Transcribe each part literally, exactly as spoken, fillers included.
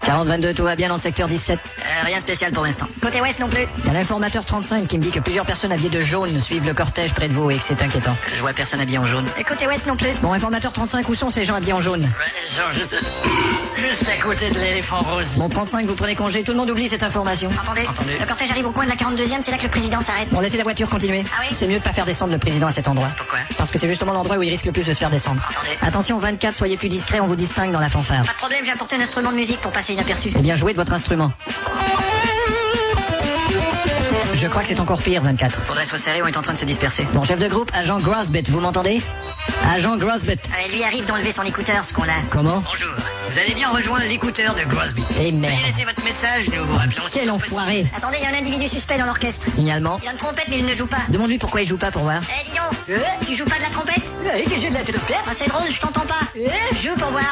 quarante vingt-deux, tout va bien dans le secteur dix-sept. Euh, rien de spécial pour l'instant. Côté ouest non plus. Il y a l'informateur trente-cinq qui me dit que plusieurs personnes habillées de jaune suivent le cortège près de vous et que c'est inquiétant. Je vois personne habillé en jaune. Et côté ouest non plus. Bon, informateur trente-cinq, où sont ces gens habillés en jaune? Ouais, genre, juste, juste à côté de l'éléphant rose. Bon, trente-cinq, vous prenez congé, tout le monde oublie cette information. Entendez, Entendez. Le cortège arrive au coin de la quarante-deuxième, c'est là que le président s'arrête. Bon, laissez la voiture continuer. Ah oui? C'est mieux de pas faire descendre le président à cet endroit. Pourquoi? Parce que c'est justement l'endroit où il risque le plus de se faire descendre. Entendez. Attention, vingt-quatre, soyez plus discret, on vous distingue dans la fanfare. Pas de problème, j'ai apporté un instrument de musique pour passer inaperçu. Eh bien, jouez de votre instrument. Je crois que c'est encore pire, vingt-quatre. Faudrait se resserrer, on est en train de se disperser. Bon, chef de groupe, agent Grosbit, vous m'entendez? Agent Grosbit. Euh, lui arrive d'enlever son écouteur, ce qu'on a. Comment? Bonjour, vous allez bien rejoindre l'écouteur de Grosby. Eh merde. Veuillez laisser votre message, nous vous rappelons. Quel enfoiré. Attendez, il y a un individu suspect dans l'orchestre. Signalement. Il a une trompette, mais il ne joue pas. Demande-lui pourquoi il joue pas pour voir. Eh, dis donc, euh, tu joues pas de la trompette? Eh, que j'ai de la trompette. Ah, c'est drôle, je t'entends pas. Euh, joue pour voir.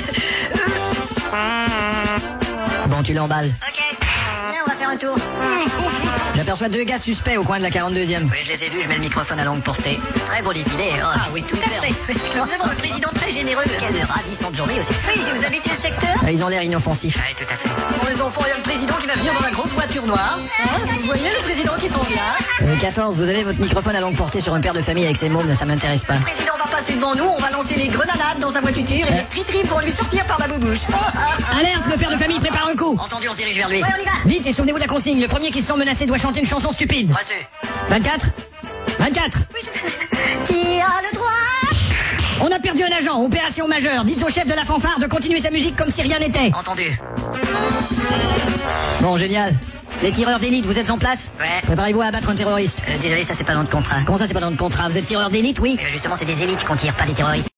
Bon, tu l'emballes. Ok, viens, on va faire un tour. J'aperçois deux gars suspects au coin de la quarante-deuxième. Oui, je les ai vus, je mets le microphone à longue portée. Très beau défilé. Oh, Ah oui, tout à fait. Nous avons un président très généreux. Quelle ravissante journée aussi. Oui, vous habitez le secteur? Ah, ils ont l'air inoffensifs. Oui, tout à fait. Bon, les enfants, il y a le président qui va venir dans la grosse voiture noire. Hein, vous voyez le président qui s'en vient? Euh, quatorze, vous avez votre microphone à longue portée sur un père de famille avec ses mômes, ça m'intéresse pas. Le président va passer devant nous, on va lancer les grenades dans sa voiture et les tri-tri vont lui sortir par la boubouche. Alerte, le père de famille prépare un coup. Entendu, on se dirige vers lui. Ouais, on y va. Vite, et souvenez-vous de la consigne. Le premier qui se sent menacé doit chanter une chanson stupide. Reçu. vingt-quatre. vingt-quatre. Qui a le droit? On a perdu un agent. Opération majeure. Dites au chef de la fanfare de continuer sa musique comme si rien n'était. Entendu. Bon, génial. Les tireurs d'élite, vous êtes en place? Ouais. Préparez-vous à abattre un terroriste. Euh, désolé, ça c'est pas dans le contrat. Comment ça, c'est pas dans le contrat? Vous êtes tireur d'élite, oui? Euh, justement, c'est des élites qu'on tire, pas des terroristes.